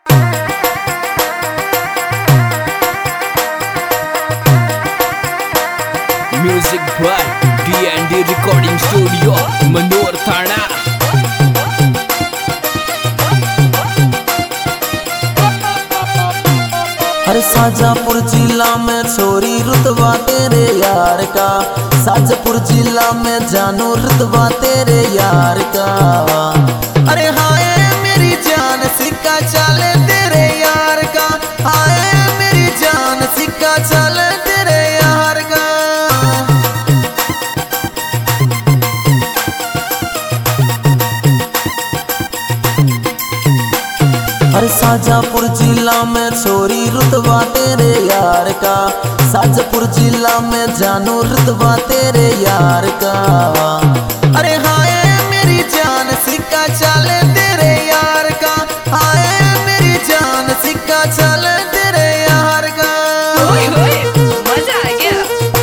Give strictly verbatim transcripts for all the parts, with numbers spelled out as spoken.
Music by D and D recording studio Manor Thana. हर शाजापुर जिला में छोरी रुतबा तेरे यार का, शाजापुर जिला में जानू रुतबा तेरे यार का। अरे हाय मेरी जान सिक्का चले तेरे यार का, हाय मेरी जान सिक्का चले तेरे यार का। हर शाजापुर जिला में छोरी रुतबा तेरे यार का, शाजापुर जिला में जानू रुतबा तेरे यार का। अरे हाय मेरी जान सिक्का चले तेरे यार का, हाय मेरी जान सिक्का चले तेरे यार का। ओए ओए मजा आ गया।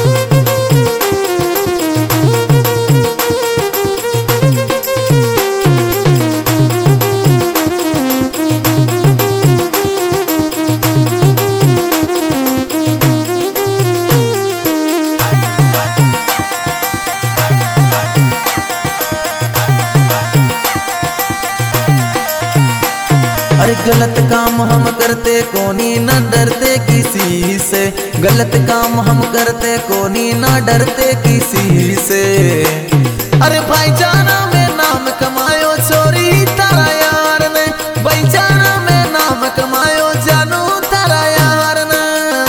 अरे गलत काम हम करते कोनी ना डरते किसी से, गलत काम हम करते कोनी ना डरते किसी से। अरे भाईचारा में नाम कमायो छोरी तारा यार ने, भाईचारा में नाम कमायो जानू तारा यार ने।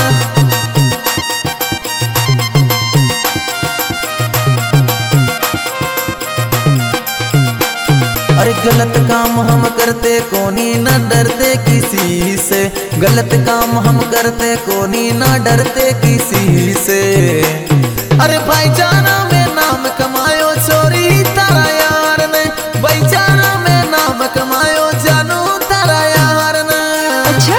अरे गलत काम हम करते कोनी ना डरते किसी से, गलत काम हम करते कोनी ना डरते किसी से। अरे भाईचारा में नाम कमायो छोरी तारा यार ने, भाईचारा में नाम कमायो जानू तारा यार ने। अच्छा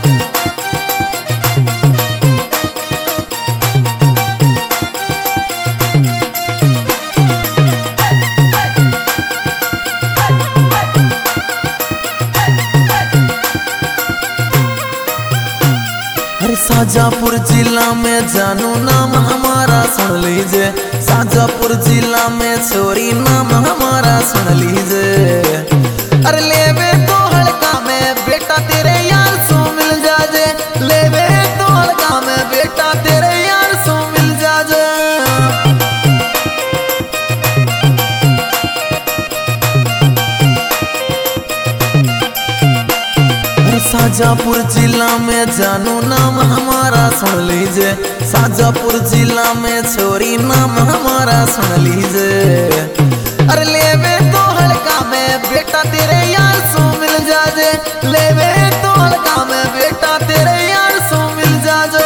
शाजापुर जिला में जानू नाम हमारा सुन लीजिए, शाजापुर जिला में छोरी नाम हमारा सुन लीजिए। अरे लेवे तो हल्का में बेटा तेरे यार सो मिल जाजे, लेवे तो हल्का में बेटा तेरे यार सो मिल जाजे। शाजापुर जिला में जानू नाम हमारा सुन लीजिए, शाजापुर जिला में छोरी नाम हमारा सुन लीजिए। अरे लेवे तो हल्का में बेटा तेरे यार सो मिल जाजे, लेवे तो हल्का में बेटा तेरे यार सो मिल जाजे।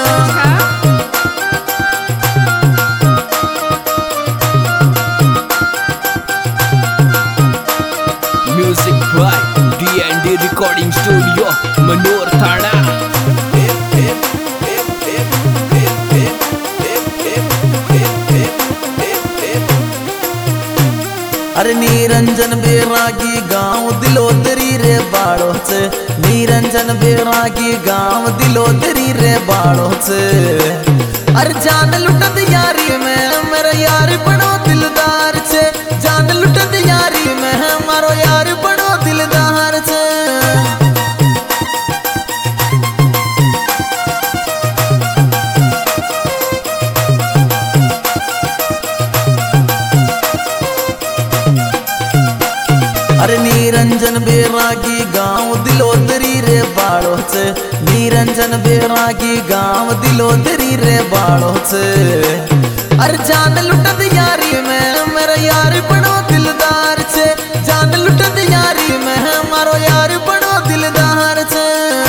Music by D and D recording studio Manor Thana. अरे निरंजन बैरागी गांव दिलोदरी रे बाड़ो से, निरंजन बैरागी गांव दिलोदरी रे बाड़ो से। अरे जान लुटत यारी में मेरा यार बड़ो दिलदार से, जान लुटत यारी में मारो यार बड़ो दिलदार से। अरे निरंजन बैरागी गांव दिलोदरी रे बाड़ो से, निरंजन बैरागी गांव दिलोदरी रे बाड़ो से। अरे जान लुटत यारी में मेरा यार बड़ो दिलदार से, जान लुटत यारी में मारो यार बड़ो दिलदार से।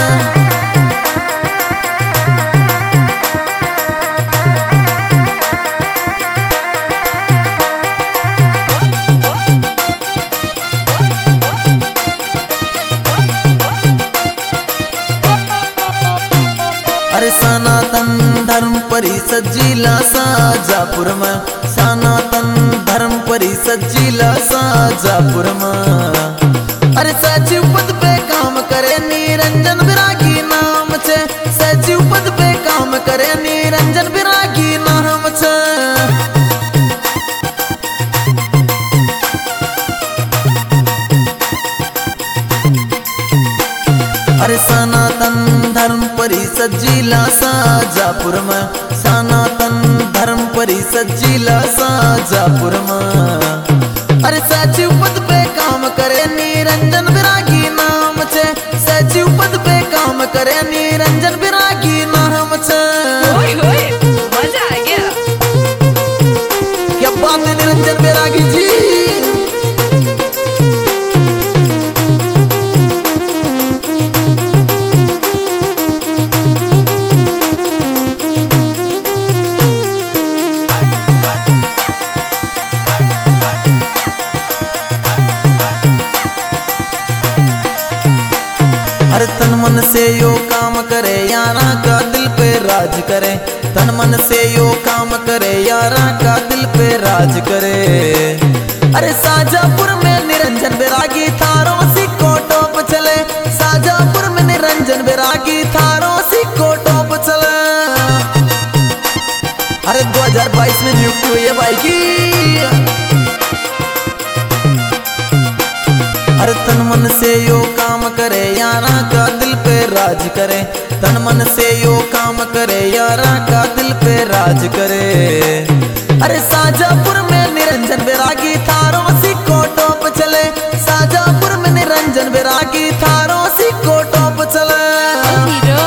अरे सनातन धर्म परिषद जिला शाजापुर में, सनातन धर्म परिषद जिला शाजापुर में। अरे सचिव पद पे काम करे नीर करे निरंजन बिरागी नाम छे। अरे सनातन धर्म परिषद जिला शाहजहाँपुर में, सनातन धर्म परिषद जिला शाहजहाँपुर में। अरे सचिव पद पे काम करे निरंजन बिरागी नाम छे, सचिव पद पे काम करे निरंजन बिरागी नाम छे। ओए होए, मजा आ गया। क्या बात है निरंजन बिरागी जी। अरे तन मन से यो काम करे यारा का दिल पे राज करे, तन मन से यो काम करे यारा का दिल पे राज करे। अरे शाहजहाँपुर में निरंजन बिरागी थारो सिक्को टॉप चले, शाहजहाँपुर में निरंजन बिरागी थारो सिक्को टॉप चले। अरे दो हज़ार बाईस में नियुक्ति हुई है भाई की। अरे तन मन से यो काम करे यारा का दिल पे राज करे, तन मन से यो काम करे यारा का दिल पे राज करे। अरे शाहजहाँपुर में निरंजन बिरागी थारो सिक्को टॉप चले, शाहजहाँपुर में निरंजन बिरागी थारो सिक्को टॉप चले। हीरो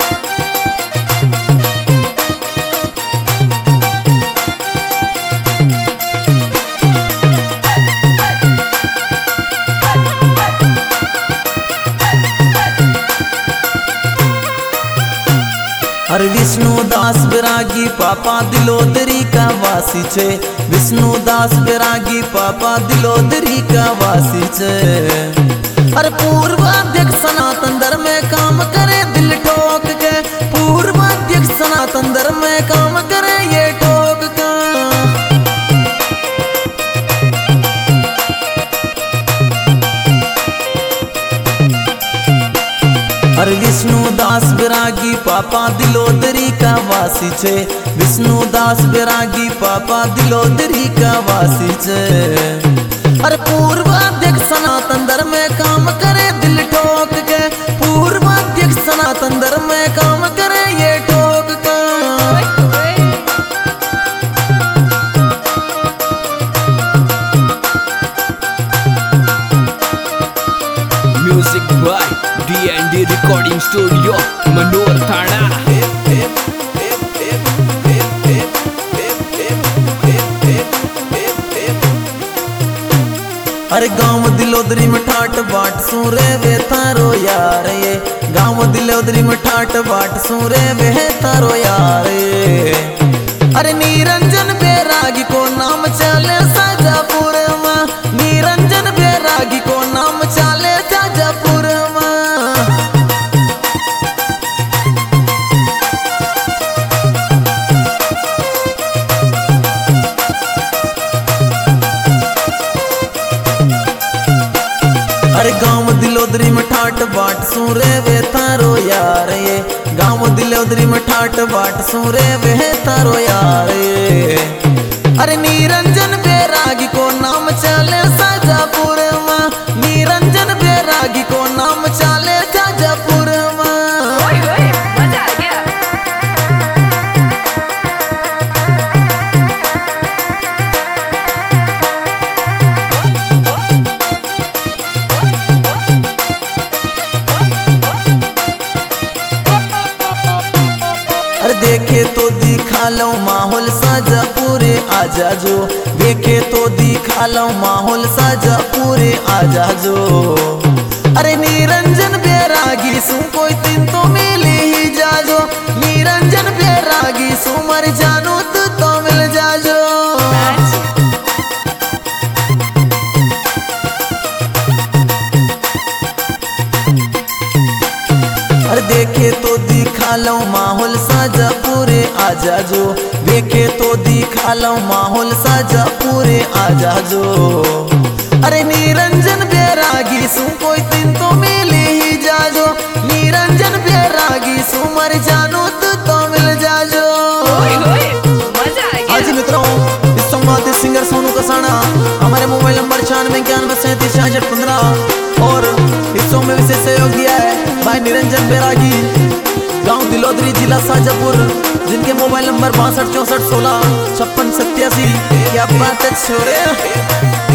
अरे विष्णुदास बिरागी पापा दिलोदरी का वासी छे, विष्णुदास बिरागी पापा दिलोदरी का वासी छे। अरे पूर्व अध्यक्ष सनातन धर्म में काम करे दिल ठोक के, पूर्व अध्यक्ष सनातन धर्म में काम करे ये ठोक के। अरे विष्णुदास बिरागी पापा दिलोदरी का वासी छे, विष्णुदास बिरागी पापा दिलोदरी का वासी छे। अरे पूर्व अध्यक्ष सनातन धर्म में काम करे दिल ठोक के, पूर्व अध्यक्ष सनातन धर्म में काम करे ये ठोक के। Music by D and D recording studio Manor Thana. अरे गाँव दिलोदरी में ठाट बाट सूरे वे तारो यार ये, गाँव दिलोदरी में ठाट बाट सूरे वे तारो यार ये। अरे निरंजन बैरागी को नाम चले शाहजहाँपुर में, निरंजन बैरागी को नाम चले शाहजहाँपुर में। अरे गाँव दिलोदरी में ठाट बाट सूरे वे तारो यार ये, गाँव दिलोदरी में ठाट बाट सूरे वे तारो यार ये। अरे निरंजन बैरागी को नाम चले शाहजहाँपुर में, निरंजन बैरागी को नाम चले शाहजहाँपुर में। ओए होए, मजा आ गया। अरे देखे तो दिखा लो माहौल शाहजहाँपुर आजा जो, देखे तो दिखा लो माहौल शाहजहाँपुर आजा जो। अरे निरंजन बैरागी सु कोई दिन तो मिले ही जाजो, निरंजन बैरागी सु मर जानो तो, तो मिल जाजो। अरे देखे तो दिखा लो माहौल शाहजहाँपुर आजा जो, देखे तो दिखा लो माहौल शाहजहाँपुर आजा जो। अरे निरंजन बैरागी सु कोई दिन तो मिले ही जाजो, निरंजन बैरागी सु मर जानो तो, तो मिल जा। छियानवे इक्यानवे सैंतीस छियासठ पंद्रह। और हिस्सों में विशेष सहयोग दिया है भाई निरंजन बैरागी, गांव दिलोदरी, जिला शाजापुर, जिनके मोबाइल नंबर बासठ चौसठ सोलह छप्पन सत्यासी। क्या बात है छोरे।